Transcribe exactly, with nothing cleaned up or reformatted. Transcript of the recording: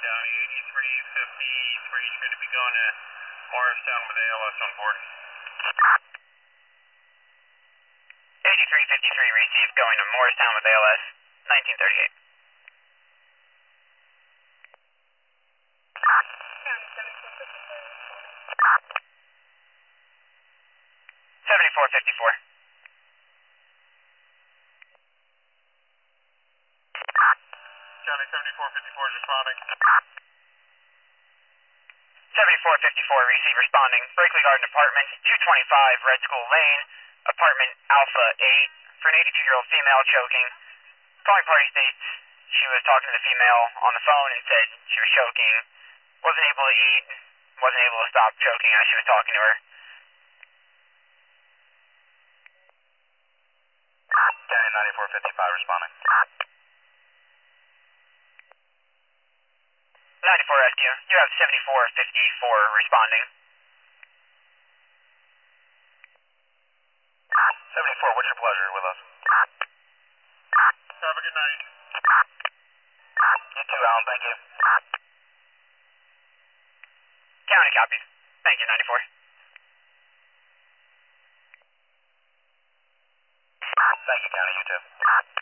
County. eighty-three fifty-three is going to be going to Morristown with A L S on board. eighty-three fifty-three received, going to Morristown with A L S, nineteen thirty-eight. seventy-four fifty-four. County seventy-four fifty-four is responding. seventy-four fifty-four, receive responding. Berkeley Garden Apartments, two twenty-five Red School Lane, apartment Alpha eight, for an eighty-two-year-old female choking. Calling party states she was talking to the female on the phone and said she was choking, wasn't able to eat, wasn't able to stop choking as she was talking to her. County ninety-four fifty-five responding. ninety-four rescue, you have seventy-four fifty-four responding. seventy-four, what's your pleasure with us? Have a good night. You too, Alan, thank you. County copies. Thank you, ninety-four. Thank you, County, you too.